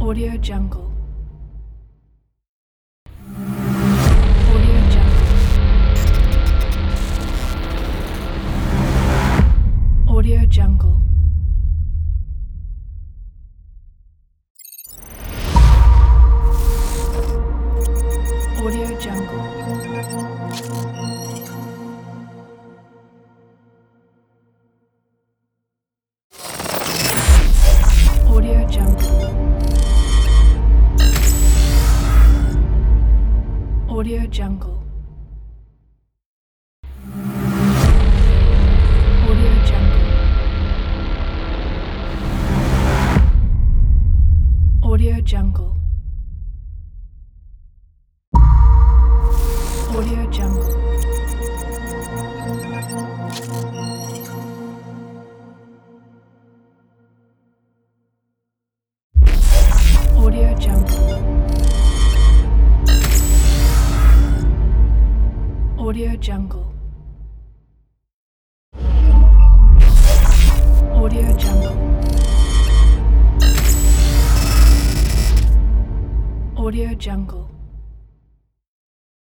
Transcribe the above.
Audio Jungle. Audio Jungle. Audio Jungle. Audio Jungle. Audio Jungle. Audio Jungle. Audio Jungle. Audio Jungle. Audio Jungle. Audio Jungle. Audio Jungle. Audio Jungle. Audio Jungle.